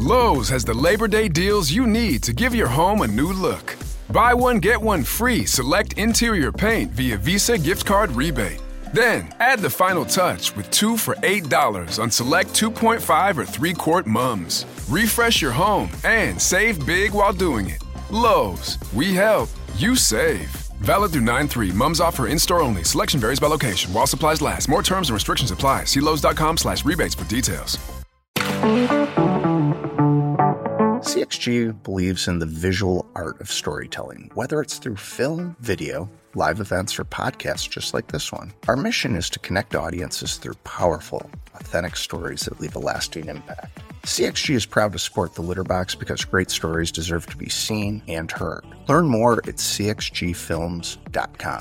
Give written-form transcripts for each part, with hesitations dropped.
Lowe's has the Labor Day deals you need to give your home a new look. Buy one, get one free select interior paint via Visa gift card rebate. Then, add the final touch with 2 for $8 on select 2.5 or 3-quart mums. Refresh your home and save big while doing it. Lowe's, we help, you save. Valid through 9/3. Mums offer in-store only. Selection varies by location. While supplies last. More terms and restrictions apply. See Lowes.com/rebates for details. CXG believes in the visual art of storytelling, whether it's through film, video, live events, or podcasts just like this one. Our mission is to connect audiences through powerful, authentic stories that leave a lasting impact. CXG is proud to support the Litter Box because great stories deserve to be seen and heard. Learn more at cxgfilms.com.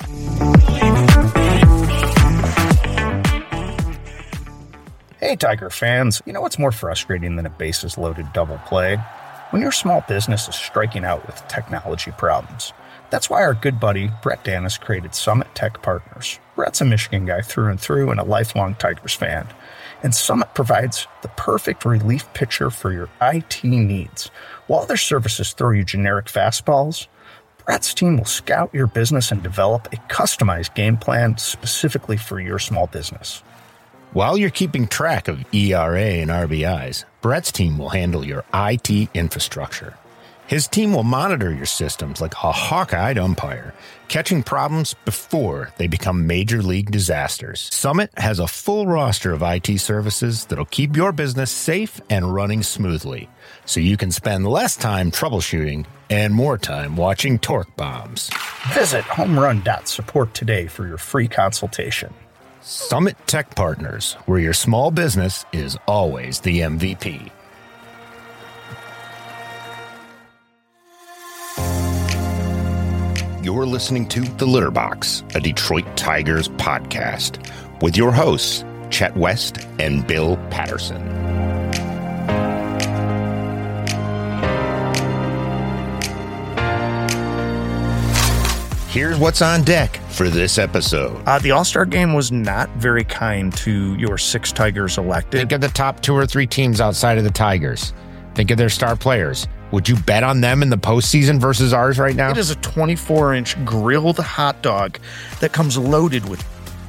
Hey, Tiger fans. You know what's more frustrating than a bases-loaded double play? When your small business is striking out with technology problems. That's why our good buddy, Brett Danis, created Summit Tech Partners. Brett's a Michigan guy through and through and a lifelong Tigers fan. And Summit provides the perfect relief pitcher for your IT needs. While other services throw you generic fastballs, Brett's team will scout your business and develop a customized game plan specifically for your small business. While you're keeping track of ERA and RBIs, Brett's team will handle your IT infrastructure. His team will monitor your systems like a hawk-eyed umpire, catching problems before they become major league disasters. Summit has a full roster of IT services that'll keep your business safe and running smoothly, so you can spend less time troubleshooting and more time watching torque bombs. Visit homerun.support today for your free consultation. Summit Tech Partners, where your small business is always the MVP. You're listening to The Litter Box, a Detroit Tigers podcast, with your hosts, Chet West and Bill Patterson. Here's what's on deck for this episode. The All-Star Game was not very kind to your 6 Tigers elected. Think of the top 2 or 3 teams outside of the Tigers. Think of their star players. Would you bet on them in the postseason versus ours right now? It is a 24-inch grilled hot dog that comes loaded with...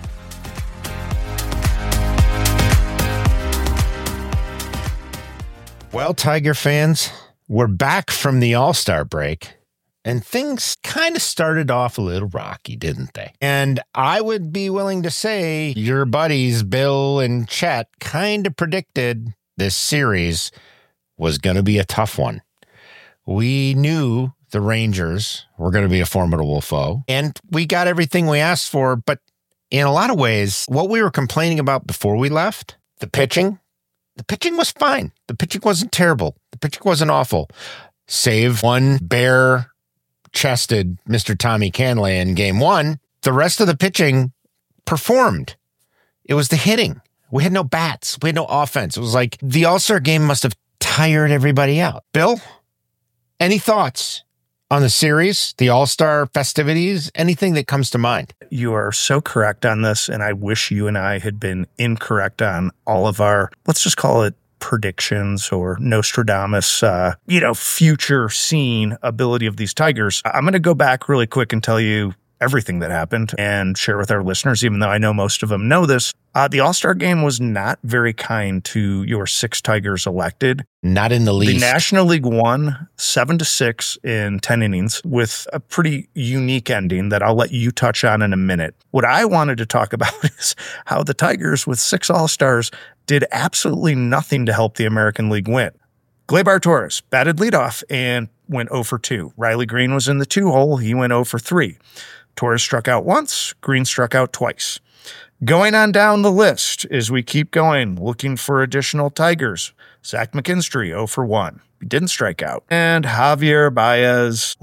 Well, Tiger fans, we're back from the All-Star break. And things kind of started off a little rocky, didn't they? And I would be willing to say your buddies, Bill and Chet, kind of predicted this series was going to be a tough one. We knew the Rangers were going to be a formidable foe, and we got everything we asked for. But in a lot of ways, what we were complaining about before we left, the pitching was fine. The pitching wasn't terrible. The pitching wasn't awful. Save one bare-chested Mr. Tommy Canlay in game 1, the rest of the pitching performed. It was the hitting. We had no bats. We had no offense. It was like the All-Star game must have tired everybody out. Bill, any thoughts on the series, the All-Star festivities, anything that comes to mind? You are so correct on this, and I wish you and I had been incorrect on all of our, let's just call it predictions or Nostradamus, future scene ability of these Tigers. I'm going to go back really quick and tell you everything that happened and share with our listeners, even though I know most of them know this. The All-Star game was not very kind to your 6 Tigers elected. Not in the least. The National League won 7-6 in 10 innings with a pretty unique ending that I'll let you touch on in a minute. What I wanted to talk about is how the Tigers with 6 All-Stars did absolutely nothing to help the American League win. Gleyber Torres batted leadoff and went 0 for 2. Riley Green was in the 2-hole. He went 0 for 3. Torres struck out once. Green struck out twice. Going on down the list as we keep going, looking for additional Tigers. Zach McKinstry, 0 for 1. He didn't strike out. And Javi Baez,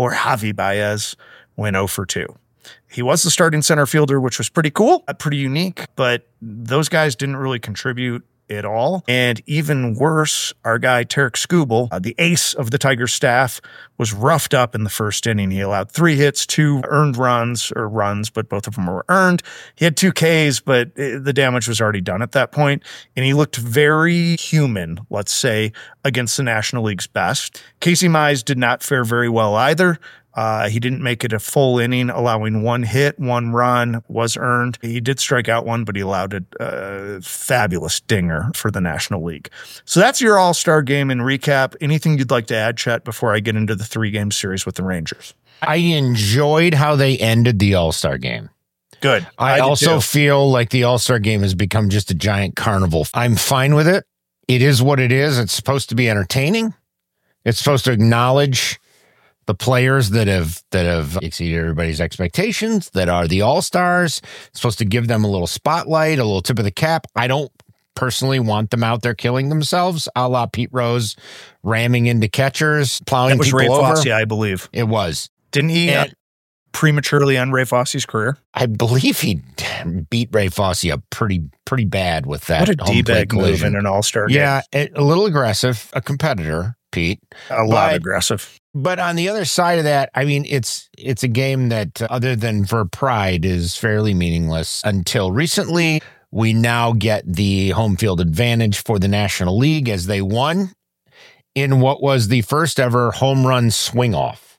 went 0 for 2. He was the starting center fielder, which was pretty cool, pretty unique, but those guys didn't really contribute it all. And even worse, our guy Tarek Skubal, the ace of the Tiger staff, was roughed up in the first inning. He allowed 3 hits, 2 earned runs, but both of them were earned. He had 2 Ks, but the damage was already done at that point. And he looked very human, let's say, against the National League's best. Casey Mize did not fare very well either. He didn't make it a full inning, allowing 1 hit, 1 run was earned. He did strike out 1, but he allowed a fabulous dinger for the National League. So that's your All-Star game in recap. Anything you'd like to add, Chet, before I get into the 3-game series with the Rangers? I enjoyed how they ended the All-Star game. Good. I also feel like the All-Star game has become just a giant carnival. I'm fine with it. It is what it is. It's supposed to be entertaining. It's supposed to acknowledge the players that have exceeded everybody's expectations, that are the all-stars. It's supposed to give them a little spotlight, a little tip of the cap. I don't personally want them out there killing themselves, a la Pete Rose ramming into catchers, plowing people over. That was Ray Fosse, I believe. It was. Didn't he prematurely end Ray Fosse's career? I believe he beat Ray Fosse up pretty bad with that. What a D-bag move in an all-star game. Yeah, a little aggressive, a competitor, Pete. A lot aggressive. But on the other side of that, I mean, it's a game that, other than for pride, is fairly meaningless. Until recently, we now get the home field advantage for the National League as they won in what was the first ever home run swing-off.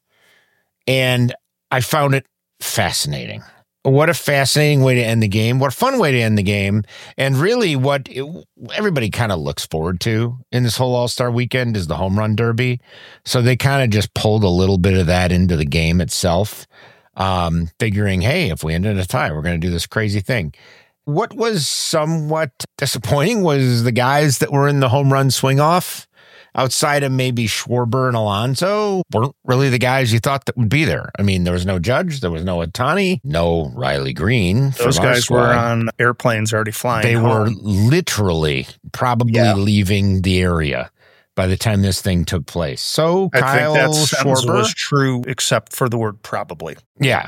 And I found it fascinating. What a fascinating way to end the game. What a fun way to end the game. And really what everybody kind of looks forward to in this whole All-Star weekend is the home run derby. So they kind of just pulled a little bit of that into the game itself, figuring, hey, if we end in a tie, we're going to do this crazy thing. What was somewhat disappointing was the guys that were in the home run swing-off, outside of maybe Schwarber and Alonso, weren't really the guys you thought that would be there. I mean, there was no Judge, there was no Ohtani, no Riley Green. Those guys were on airplanes already flying. They were literally probably leaving the area by the time this thing took place. So Kyle Schwarber was true, except for the word probably. Yeah.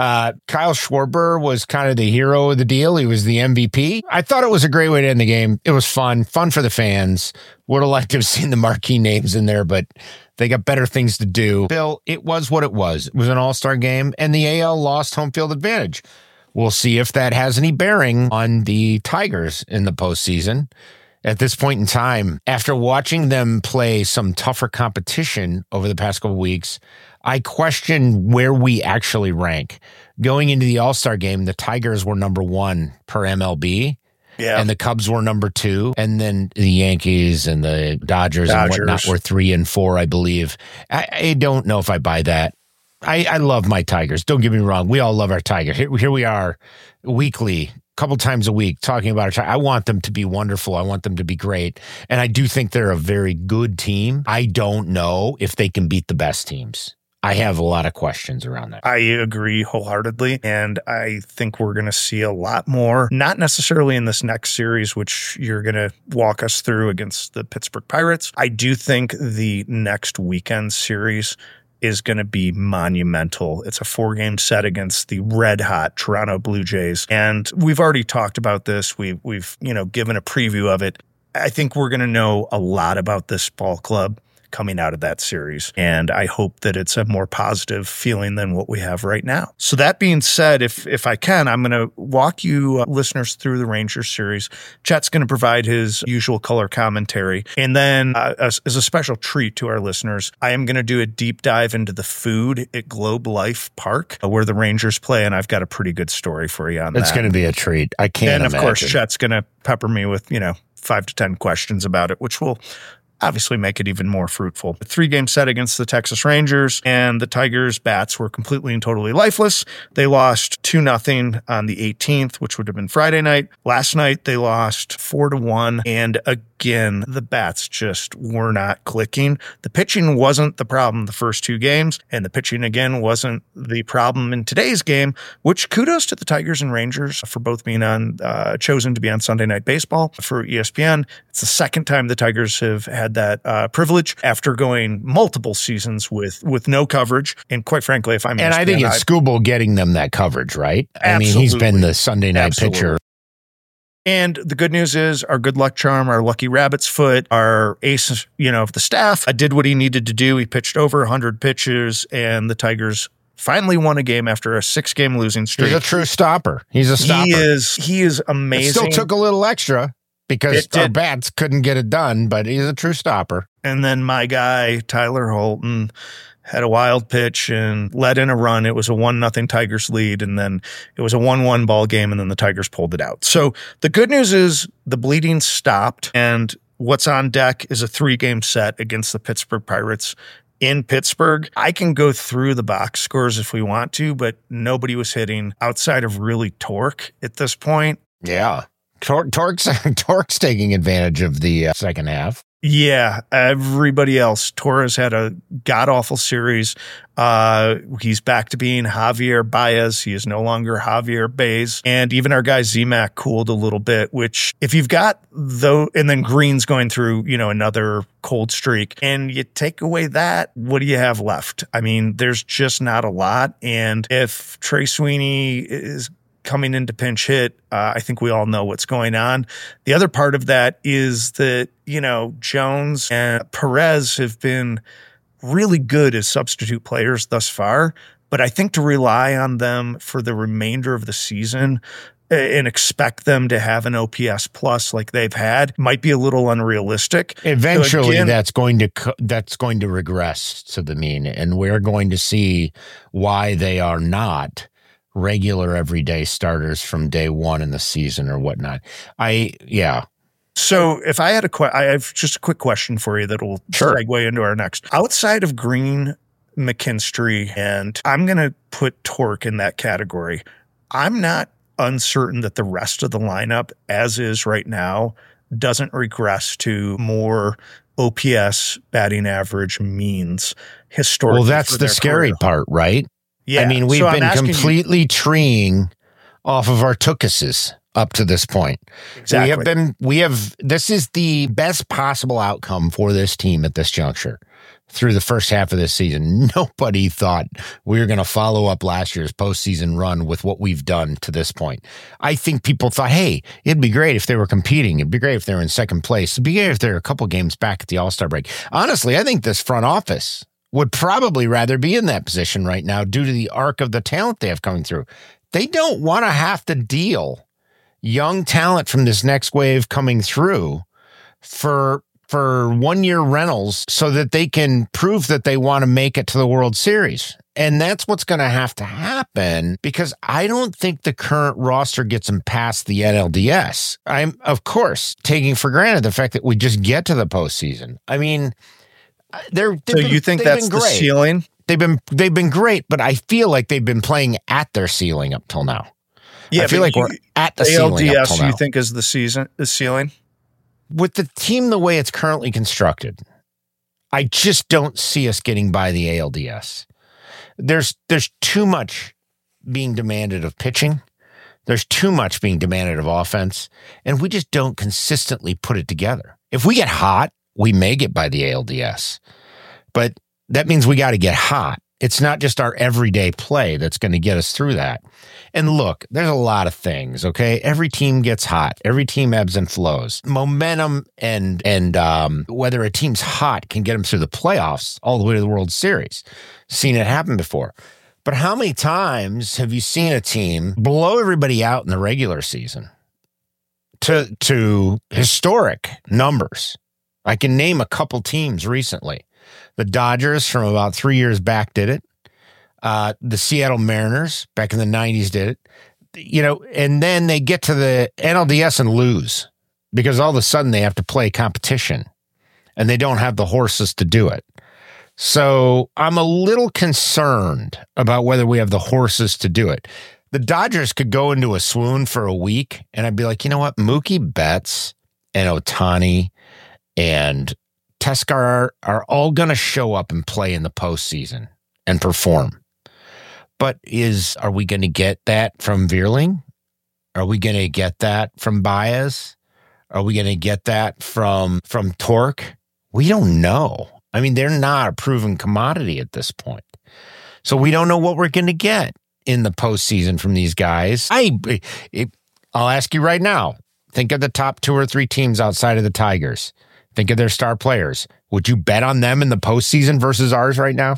Kyle Schwarber was kind of the hero of the deal. He was the MVP. I thought it was a great way to end the game. It was fun for the fans. Would have liked to have seen the marquee names in there, but they got better things to do. Bill, it was what it was. It was an all-star game, and the AL lost home field advantage. We'll see if that has any bearing on the Tigers in the postseason. At this point in time, after watching them play some tougher competition over the past couple of weeks, I question where we actually rank. Going into the All-Star game, the Tigers were number 1 per MLB. Yeah. And the Cubs were number 2. And then the Yankees and the Dodgers and whatnot were 3 and 4, I believe. I don't know if I buy that. I love my Tigers. Don't get me wrong. We all love our Tigers. Here we are weekly, couple times a week talking about our Tigers. I want them to be wonderful. I want them to be great. And I do think they're a very good team. I don't know if they can beat the best teams. I have a lot of questions around that. I agree wholeheartedly. And I think we're going to see a lot more, not necessarily in this next series, which you're going to walk us through against the Pittsburgh Pirates. I do think the next weekend series is going to be monumental. It's a 4-game set against the red-hot Toronto Blue Jays. And we've already talked about this. We've given a preview of it. I think we're going to know a lot about this ball club coming out of that series. And I hope that it's a more positive feeling than what we have right now. So that being said, if I can, I'm going to walk you listeners through the Rangers series. Chet's going to provide his usual color commentary. And then as a special treat to our listeners, I am going to do a deep dive into the food at Globe Life Park where the Rangers play. And I've got a pretty good story for you on that. It's going to be a treat. I can't imagine. And of course, Chet's going to pepper me with, 5 to 10 questions about it, which will obviously make it even more fruitful. A 3-game set against the Texas Rangers, and the Tigers' bats were completely and totally lifeless. They lost 2-0 on the 18th, which would have been Friday night. Last night, they lost 4-1, and again, the bats just were not clicking. The pitching wasn't the problem the first 2 games, and the pitching, again, wasn't the problem in today's game, which kudos to the Tigers and Rangers for both being chosen to be on Sunday Night Baseball for ESPN. It's the second time the Tigers have had that privilege after going multiple seasons with no coverage. And quite frankly, if I'm and I think it's Skubal getting them that coverage, right? I mean, he's been the Sunday night pitcher And the good news is our good luck charm, our lucky rabbit's foot, our ace, of the staff, did what he needed to do. He pitched over 100 pitches, and the Tigers finally won a game after a 6-game losing streak. He's a true stopper. He's a stopper. He is amazing. It still took a little extra because our bats couldn't get it done, but he's a true stopper. And then my guy, Tyler Holton, had a wild pitch and let in a run. It was a 1-0 Tigers lead, and then it was a 1-1 ball game, and then the Tigers pulled it out. So the good news is the bleeding stopped, and what's on deck is a 3-game set against the Pittsburgh Pirates in Pittsburgh. I can go through the box scores if we want to, but nobody was hitting outside of really Torque at this point. Yeah. Torque's taking advantage of the second half. Yeah, everybody else. Torres had a god-awful series. He's back to being Javier Baez. He is no longer Javier Baez. And even our guy Z-Mac cooled a little bit, which if you've got and then Green's going through, another cold streak, and you take away that, what do you have left? I mean, there's just not a lot. And if Trey Sweeney is coming into pinch hit, I think we all know what's going on. The other part of that is that, Jones and Perez have been really good as substitute players thus far, but I think to rely on them for the remainder of the season and expect them to have an OPS plus like they've had might be a little unrealistic. Eventually, so that's going to regress to the mean, and we're going to see why they are not regular everyday starters from day one in the season or whatnot. So if I had I have just a quick question for you that will segue into our next. Outside of Green, McKinstry, and I'm going to put Torque in that category, I'm not uncertain that the rest of the lineup, as is right now, doesn't regress to more OPS batting average means historically. Well, that's the scary part, right? Yeah. I mean, we've been completely treeing off of our Tukuses up to this point. Exactly. This is the best possible outcome for this team at this juncture through the first half of this season. Nobody thought we were going to follow up last year's postseason run with what we've done to this point. I think people thought, hey, it'd be great if they were competing. It'd be great if they were in second place. It'd be great if they were a couple games back at the All-Star break. Honestly, I think this front office would probably rather be in that position right now due to the arc of the talent they have coming through. They don't want to have to deal young talent from this next wave coming through for 1-year rentals so that they can prove that they want to make it to the World Series. And that's what's going to happen because I don't think the current roster gets them past the NLDS. I'm, of course, taking for granted the fact that we just get to the postseason. I mean, you think that's the ceiling? They've been great, but I feel like they've been playing at their ceiling up till now. Yeah, I feel like we're at the ceiling up till now. You think is the ceiling? With the team the way it's currently constructed, I just don't see us getting by the ALDS. There's too much being demanded of pitching. There's too much being demanded of offense, and we just don't consistently put it together. If we get hot, we may get by the ALDS, but that means we got to get hot. It's not just our everyday play that's going to get us through that. And look, there's a lot of things, okay? Every team gets hot. Every team ebbs and flows. Momentum and whether a team's hot can get them through the playoffs all the way to the World Series. Seen it happen before. But how many times have you seen a team blow everybody out in the regular season to historic numbers? I can name a couple teams recently. The Dodgers from about 3 years back did it. The Seattle Mariners back in the 90s did it. And then they get to the NLDS and lose because all of a sudden they have to play competition and they don't have the horses to do it. So I'm a little concerned about whether we have the horses to do it. The Dodgers could go into a swoon for a week and I'd be like, you know what? Mookie Betts and Ohtani and Teoscar are all going to show up and play in the postseason and perform. But are we going to get that from Vierling? Are we going to get that from Baez? Are we going to get that from Torque? We don't know. I mean, they're not a proven commodity at this point. So we don't know what we're going to get in the postseason from these guys. I'll ask you right now, Think of the top 2 or 3 teams outside of the Tigers. Think of their star players. Would you bet on them in the postseason versus ours right now?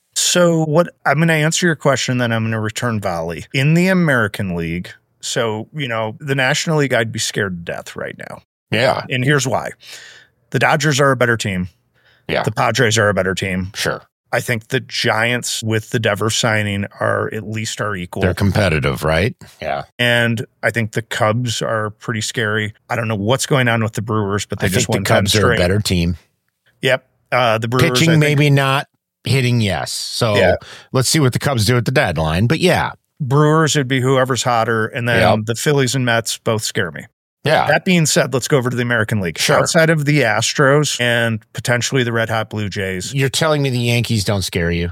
So I'm going to answer your question, then I'm going to return volley. In the American League, so, the National League, I'd be scared to death right now. Yeah. And here's why. The Dodgers are a better team. Yeah. The Padres are a better team. Sure. I think the Giants with the Devers signing are at least our equal. They're competitive, right? Yeah. And I think the Cubs are pretty scary. I don't know what's going on with the Brewers, but they just won 10 the Cubs straight. are a better team. Yep. The Brewers, pitching, maybe not. Hitting, yes. So let's see what the Cubs do at the deadline. But yeah. Brewers would be whoever's hotter. And then the Phillies and Mets both scare me. Yeah. That being said, let's go over to the American League. Sure. Outside of the Astros and potentially the Red Hot Blue Jays. You're telling me the Yankees don't scare you?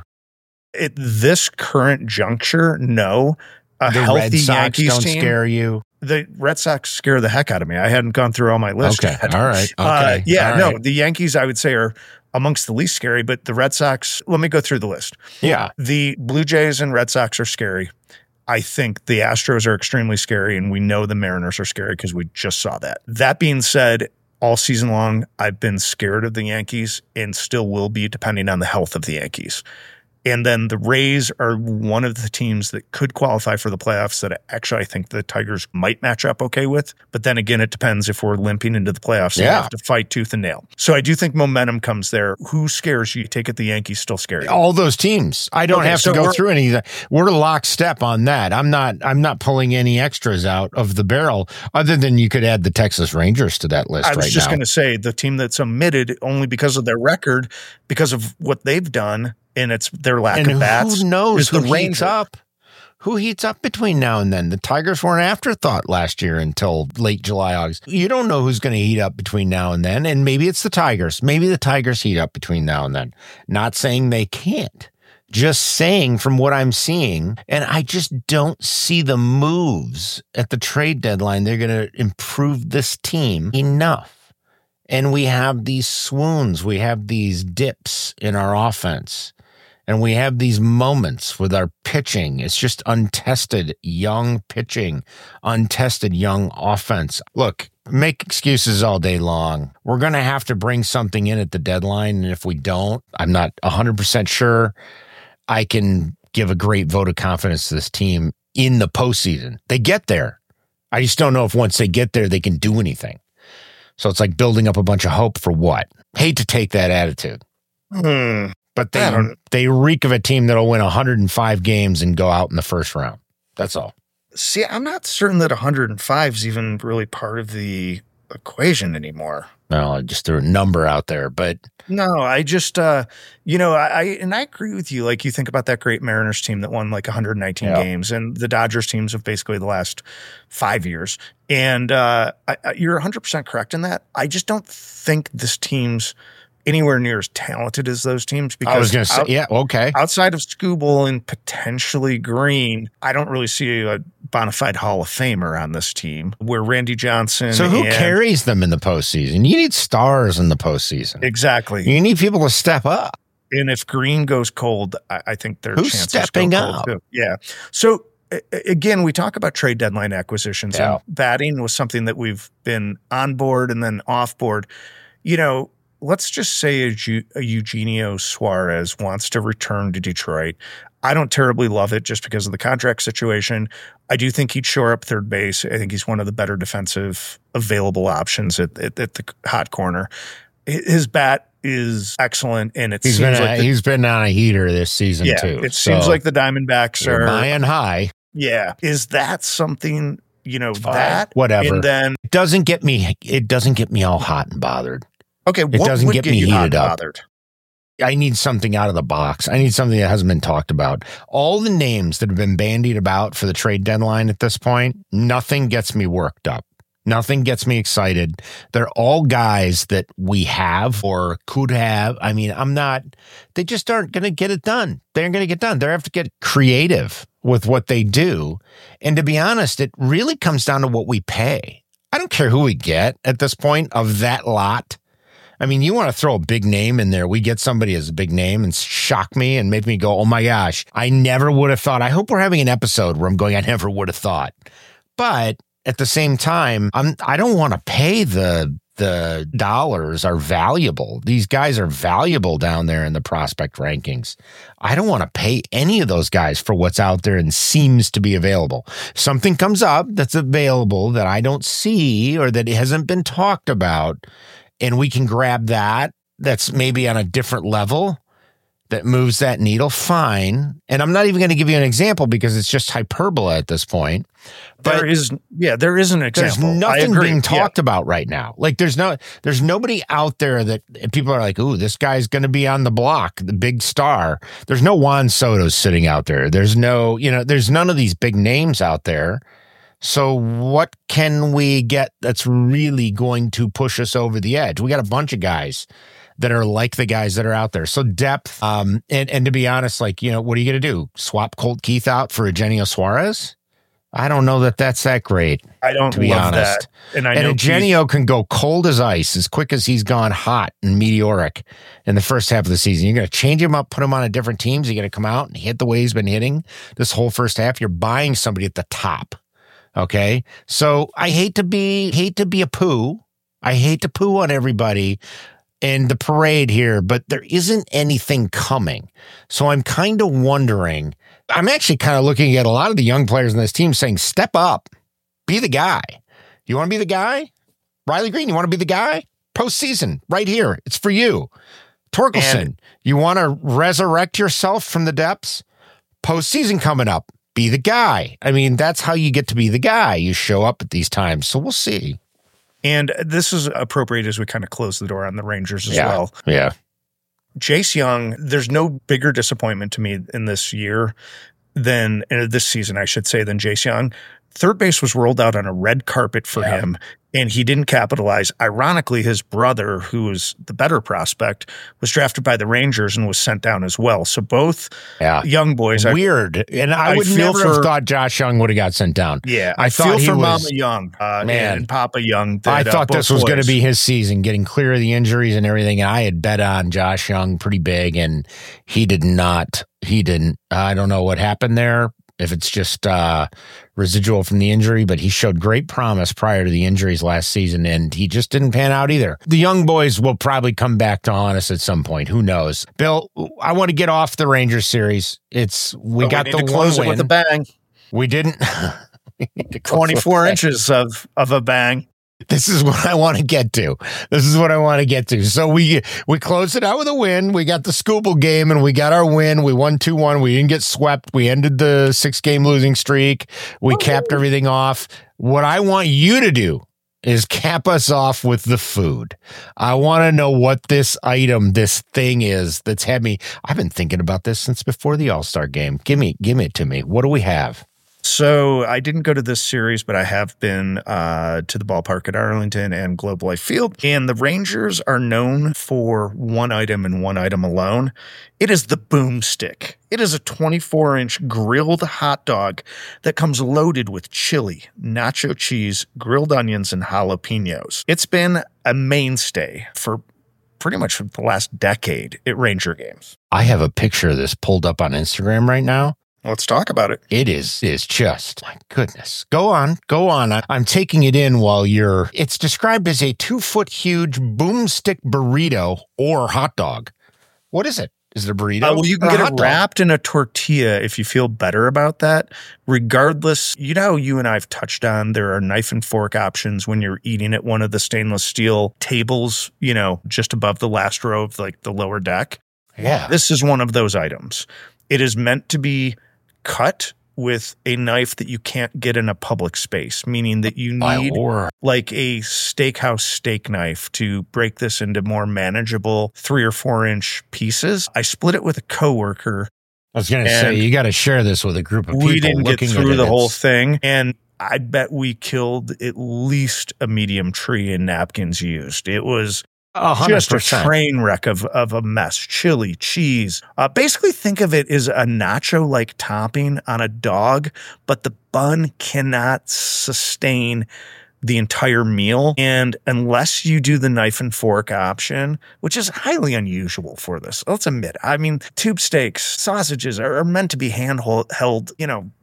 At this current juncture, no. A The healthy Red Sox Yankees don't team, scare you? The Red Sox scare the heck out of me. I hadn't gone through all my list Okay. yet. All right. Okay. No, the Yankees, I would say, are amongst the least scary, but the Red Sox, let me go through the list. Yeah. The Blue Jays and Red Sox are scary. I think the Astros are extremely scary, and we know the Mariners are scary because we just saw that. That being said, all season long, I've been scared of the Yankees and still will be, depending on the health of the Yankees. And then the Rays are one of the teams that could qualify for the playoffs that actually I think the Tigers might match up okay with. But then again, it depends if we're limping into the playoffs and we have to fight tooth and nail. So I do think momentum comes there. Who scares you? Take it the Yankees still scare you. All those teams. I don't have to go through any of that. We're lockstep on that. I'm not pulling any extras out of the barrel other than you could add the Texas Rangers to that list right now. I was just going to say the team that's omitted only because of their record, because of what they've done. And it's their lack of bats. Who knows who the heats up? Who heats up between now and then? The Tigers were an afterthought last year until late July, August. You don't know who's going to heat up between now and then. And maybe it's the Tigers. Maybe the Tigers heat up between now and then. Not saying they can't. Just saying from what I'm seeing. And I just don't see the moves at the trade deadline. They're going to improve this team enough. And we have these swoons. We have these dips in our offense. And we have these moments with our pitching. It's just untested young pitching, untested young offense. Look, make excuses all day long. We're going to have to bring something in at the deadline. And if we don't, I'm not 100% sure I can give a great vote of confidence to this team in the postseason. They get there. I just don't know if once they get there, they can do anything. So it's like building up a bunch of hope for what? Hate to take that attitude. But they reek of a team that'll win 105 games and go out in the first round. That's all. See, I'm not certain that 105 is even really part of the equation anymore. No, I just threw a number out there, but no, I just, I agree with you. Like you think about that great Mariners team that won like 119 games and the Dodgers teams of basically the last 5 years. And you're 100% correct in that. I just don't think this team's anywhere near as talented as those teams. Because I was going to say, outside of Skubal and potentially Green, I don't really see a bona fide Hall of Famer on this team where Randy Johnson. So who carries them in the postseason? You need stars in the postseason. Exactly. You need people to step up. And if Green goes cold, I think their Who's chances stepping go cold up? too. Yeah. So again, we talk about trade deadline acquisitions and batting was something that we've been on board and then off board. Let's just say a Eugenio Suarez wants to return to Detroit. I don't terribly love it just because of the contract situation. I do think he'd shore up third base. I think he's one of the better defensive available options at the hot corner. His bat is excellent, and he's been on a heater this season too. It seems like the Diamondbacks are buying high. Yeah, is that something that whatever? And then it doesn't get me all hot and bothered. Okay, it doesn't get me heated up. Bothered? I need something out of the box. I need something that hasn't been talked about. All the names that have been bandied about for the trade deadline at this point, nothing gets me worked up. Nothing gets me excited. They're all guys that we have or could have. I mean, they just aren't going to get it done. They aren't going to get done. They have to get creative with what they do. And to be honest, it really comes down to what we pay. I don't care who we get at this point of that lot. I mean, you want to throw a big name in there. We get somebody as a big name and shock me and make me go, oh my gosh, I never would have thought. I hope we're having an episode where I'm going, I never would have thought. But at the same time, I don't want to pay the dollars are valuable. These guys are valuable down there in the prospect rankings. I don't want to pay any of those guys for what's out there and seems to be available. Something comes up that's available that I don't see or that hasn't been talked about, and we can grab that. That's maybe on a different level that moves that needle, fine. And I'm not even going to give you an example because it's just hyperbole at this point. But there is an example. There's nothing being talked about right now. Like there's nobody out there that people are like, ooh, this guy's going to be on the block, the big star. There's no Juan Soto sitting out there. There's no, there's none of these big names out there. So what can we get that's really going to push us over the edge? We got a bunch of guys that are like the guys that are out there. So depth, and to be honest, like, what are you going to do? Swap Colt Keith out for Eugenio Suarez? I don't know that that's that great. I don't, to be love honest. That. And Eugenio can go cold as ice as quick as he's gone hot and meteoric in the first half of the season. You're going to change him up, put him on a different team. He's going to come out and hit the way he's been hitting this whole first half. You're buying somebody at the top. Okay. So I hate to be a poo. I hate to poo on everybody in the parade here, but there isn't anything coming. So I'm kind of wondering, I'm actually kind of looking at a lot of the young players in this team saying, step up, be the guy. You want to be the guy? Riley Green, you want to be the guy? Postseason, right here. It's for you. Torkelson, you want to resurrect yourself from the depths? Postseason coming up. Be the guy. I mean, that's how you get to be the guy. You show up at these times. So we'll see. And this is appropriate as we kind of close the door on the Rangers as well. Yeah. Jace Young, there's no bigger disappointment to me in this year than this season, I should say, than Jace Young. Third base was rolled out on a red carpet for him, and he didn't capitalize. Ironically, his brother, who was the better prospect, was drafted by the Rangers and was sent down as well. So both young boys. Weird. And I would never have thought Josh Young would have got sent down. Yeah, I feel for Mama Young and Papa Young. I thought this was going to be his season, getting clear of the injuries and everything. And I had bet on Josh Young pretty big, and he did not. He didn't. I don't know what happened there. If it's just residual from the injury, but he showed great promise prior to the injuries last season, and he just didn't pan out either. The young boys will probably come back to haunt us at some point. Who knows? Bill, I want to get off the Rangers series. We got the close it with a bang. We didn't. 24 inches of a bang. This is what I want to get to. So we closed it out with a win. We got the Scoobel game and we got our win. We won 2-1. We didn't get swept. We ended the 6-game losing streak. We capped everything off. What I want you to do is cap us off with the food. I want to know what this thing is that's had me. I've been thinking about this since before the All-Star game. Give it to me. What do we have? So I didn't go to this series, but I have been to the ballpark at Arlington and Globe Life Field. And the Rangers are known for one item and one item alone. It is the Boomstick. It is a 24-inch grilled hot dog that comes loaded with chili, nacho cheese, grilled onions, and jalapenos. It's been a mainstay for pretty much the last decade at Ranger games. I have a picture of this pulled up on Instagram right now. Let's talk about it. It is just, my goodness. Go on. I'm taking it in while it's described as a 2-foot huge Boomstick burrito or hot dog. What is it? Is it a burrito? Well, you can get it wrapped in a tortilla if you feel better about that. Regardless, how you and I have touched on, there are knife and fork options when you're eating at one of the stainless steel tables, just above the last row of like the lower deck. Yeah. This is one of those items. It is meant to be cut with a knife that you can't get in a public space, meaning that you need like a steakhouse steak knife to break this into more manageable 3 or 4 inch pieces. I split it with a coworker. I was going to say, you got to share this with a group of people. We didn't get through the whole thing. And I bet we killed at least a medium tree in napkins used. It was 100%. Just a train wreck of a mess. Chili, cheese. Basically think of it as a nacho-like topping on a dog, but the bun cannot sustain the entire meal. And unless you do the knife and fork option, which is highly unusual for this, let's admit. I mean, tube steaks, sausages are meant to be handheld,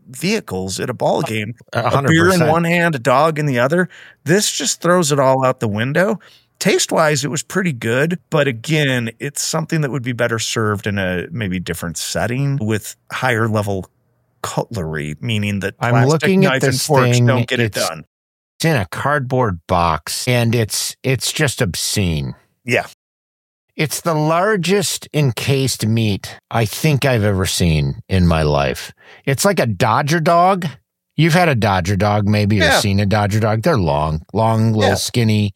vehicles at a ball game. 100%. A beer in one hand, a dog in the other. This just throws it all out the window. Taste-wise, it was pretty good, but again, it's something that would be better served in a maybe different setting with higher level cutlery, meaning that I'm plastic looking at knives and this forks thing. don't get it done. It's in a cardboard box, and it's just obscene. Yeah. It's the largest encased meat I think I've ever seen in my life. It's like a Dodger dog. You've had a Dodger dog maybe or seen a Dodger dog. They're long, little skinny.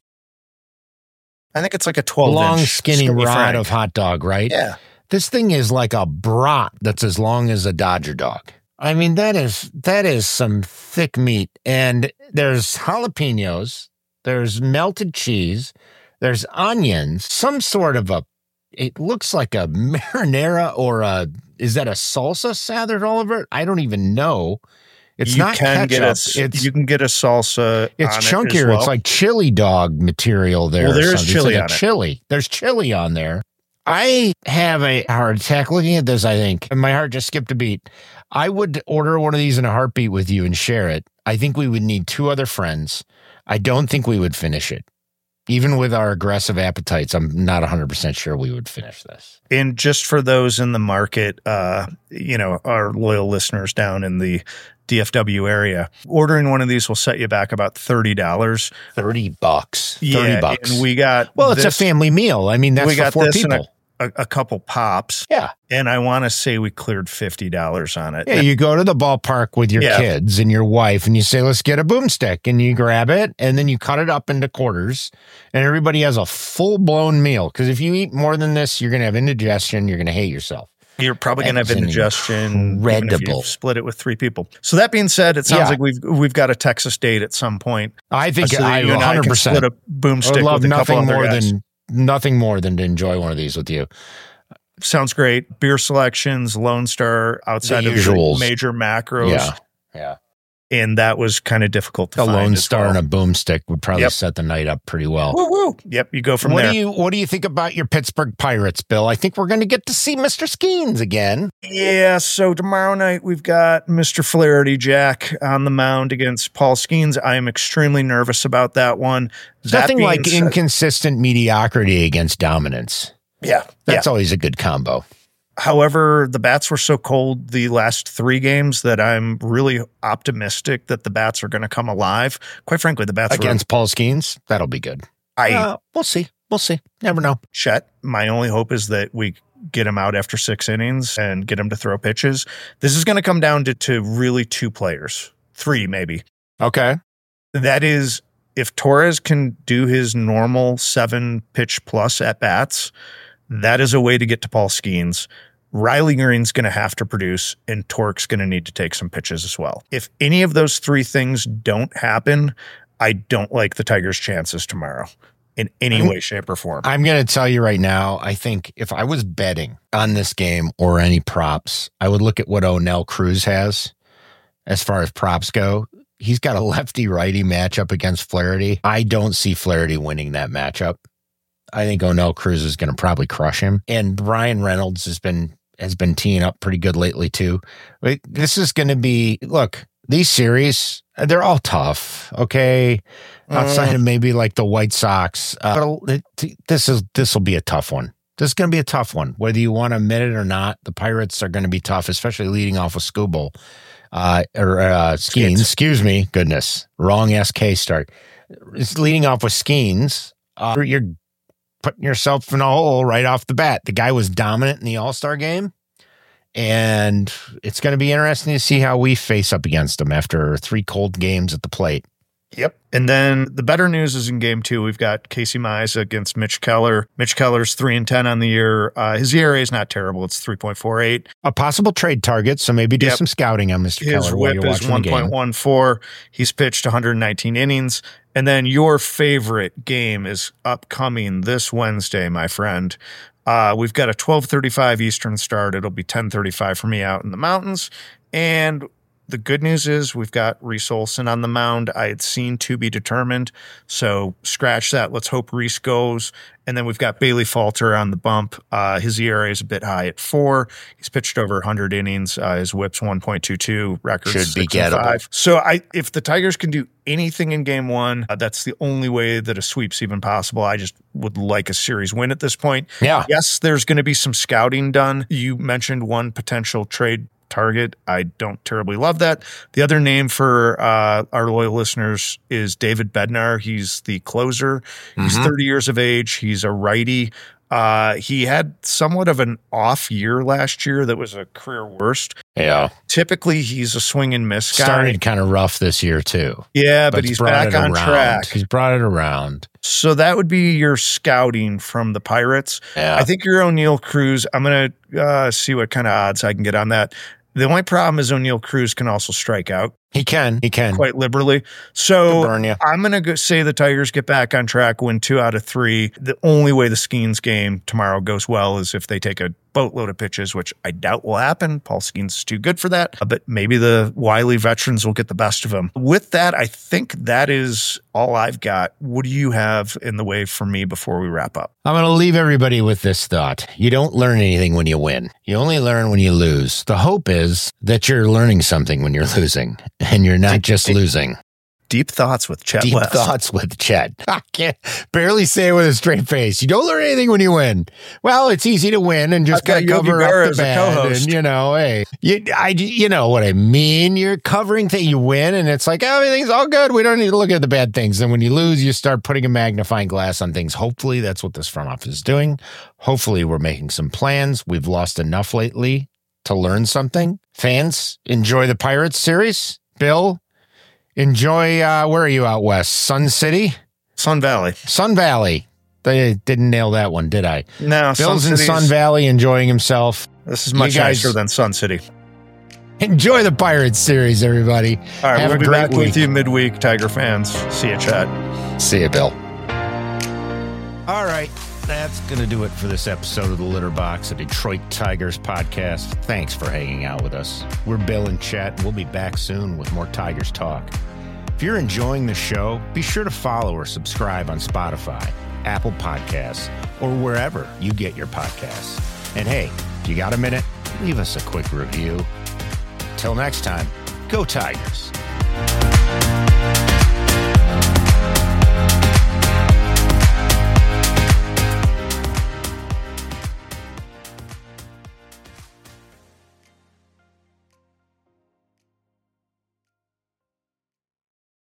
I think it's like a 12-inch long, skinny rod Frank. of hot dog, right? Yeah. This thing is like a brat that's as long as a Dodger dog. I mean, that is some thick meat. And there's jalapenos, there's melted cheese, there's onions, some sort of it looks like a marinara or is that a salsa slathered all over it? I don't even know. It's not ketchup. You can get a salsa. It's on chunkier. It as well. It's like chili dog material there. Well, there's or chili like on it. chili. There's chili on there. I have a heart attack looking at this, I think, and my heart just skipped a beat. I would order one of these in a heartbeat with you and share it. I think we would need 2 other friends. I don't think we would finish it. Even with our aggressive appetites, I'm not 100% sure we would finish this. And just for those in the market, our loyal listeners down in the DFW area, ordering one of these will set you back about $30. $30. $30. And we got it's a family meal. I mean, that's we for got 4 this people. and a couple pops. Yeah. And I want to say we cleared $50 on it. Yeah, you go to the ballpark with your kids and your wife and you say, let's get a boomstick, and you grab it and then you cut it up into quarters and everybody has a full-blown meal. Because if you eat more than this, you're going to have indigestion. You're going to hate yourself. You're probably going to have indigestion. Incredible. Even if you split it with 3 people. So that being said, it sounds like we've got a Texas date at some point. I think so I you and I can 100%. split a boomstick I would love with a couple other guys. nothing more than to enjoy one of these with you. Sounds great. Beer selections, Lone Star, outside of usuals. the major macros. Yeah. And that was kind of difficult to A find. Lone as Star well. and a boomstick would probably set the night up pretty well. Woo-woo. Yep, you go from there. What do you think about your Pittsburgh Pirates, Bill? I think we're going to get to see Mr. Skeens again. Yeah, so tomorrow night we've got Mr. Flaherty Jack on the mound against Paul Skeens. I am extremely nervous about that one. Nothing like inconsistent mediocrity against dominance. Yeah. That's always a good combo. However, the bats were so cold the last 3 games that I'm really optimistic that the bats are going to come alive. Quite frankly, the bats against Paul Skeens, that'll be good. We'll see. Never know. Chet, my only hope is that we get him out after 6 innings and get him to throw pitches. This is going to come down to really 2 players, 3 maybe. Okay. That is, if Torres can do his normal 7 pitch plus at bats, that is a way to get to Paul Skeens. Riley Green's going to have to produce, and Torque's going to need to take some pitches as well. If any of those 3 things don't happen, I don't like the Tigers' chances tomorrow in any way, shape, or form. I'm going to tell you right now, I think if I was betting on this game or any props, I would look at what O'Neill Cruz has as far as props go. He's got a lefty-righty matchup against Flaherty. I don't see Flaherty winning that matchup. I think O'Neill Cruz is going to probably crush him. And Brian Reynolds has been teeing up pretty good lately too. This is going to be, look, these series, they're all tough. Okay. Outside of maybe like the White Sox, this will be a tough one. This is going to be a tough one. Whether you want to admit it or not, the Pirates are going to be tough, especially leading off with Skeens. Excuse me. Goodness. Wrong SK start. It's leading off with Skeens. You're putting yourself in a hole right off the bat. The guy was dominant in the All-Star game, and it's going to be interesting to see how we face up against him after 3 cold games at the plate. Yep. And then the better news is in game 2, we've got Casey Mize against Mitch Keller. Mitch Keller's 3-10 on the year. His ERA is not terrible. It's 3.48. A possible trade target, so maybe do some scouting on Mr. Keller. His whip is 1.14. He's pitched 119 innings. And then your favorite game is upcoming this Wednesday, my friend. We've got a 12:35 Eastern start. It'll be 10:35 for me out in the mountains. And The good news is we've got Reese Olson on the mound. I had seen to be determined, so scratch that. Let's hope Reese goes. And then we've got Bailey Falter on the bump. His ERA is a bit high at 4. He's pitched over 100 innings. His WHIP's 1.22. Record should be gettable. So if the Tigers can do anything in game 1, that's the only way that a sweep's even possible. I just would like a series win at this point. Yeah. Yes, there's going to be some scouting done. You mentioned one potential trade target. I don't terribly love that. The other name for our loyal listeners is David Bednar. He's the closer. He's 30 years of age. He's a righty. He had somewhat of an off year last year that was a career worst. Yeah. Typically, he's a swing and miss guy. Started kind of rough this year, too. Yeah, but he's back on track. He's brought it around. So that would be your scouting from the Pirates. Yeah. I think your O'Neill Cruz, I'm going to see what kind of odds I can get on that. The only problem is O'Neill Cruz can also strike out. He can Quite liberally. So burn you. I'm going to say the Tigers get back on track, win 2 out of 3. The only way the Skeens game tomorrow goes well is if they take a boatload of pitches, which I doubt will happen. Paul Skeens is too good for that. But maybe the wily veterans will get the best of him. With that, I think that is all I've got. What do you have in the way for me before we wrap up? I'm going to leave everybody with this thought. You don't learn anything when you win. You only learn when you lose. The hope is that you're learning something when you're losing. And you're not just losing. Deep thoughts with Chet Deep West. thoughts with Chet. I can't barely say it with a straight face. You don't learn anything when you win. Well, it's easy to win and just kind of cover up the bad. And, you know, hey, you know what I mean? You're covering things. You win, and it's like, oh, everything's all good. We don't need to look at the bad things. And when you lose, you start putting a magnifying glass on things. Hopefully, that's what this front office is doing. Hopefully, we're making some plans. We've lost enough lately to learn something. Fans, enjoy the Pirates series. Bill, enjoy, where are you out west? Sun City? Sun Valley. Sun Valley. They didn't nail that one, did I? No. Bill's in Sun Valley enjoying himself. This is much nicer than Sun City. Enjoy the Pirates series, everybody. All right, we'll be back with you midweek, Tiger fans. See you, Chet. See you, Bill. All right. That's going to do it for this episode of The Litter Box, a Detroit Tigers podcast. Thanks for hanging out with us. We're Bill and Chet. We'll be back soon with more Tigers talk. If you're enjoying the show, be sure to follow or subscribe on Spotify, Apple Podcasts, or wherever you get your podcasts. And hey, if you got a minute, leave us a quick review. Till next time, go Tigers.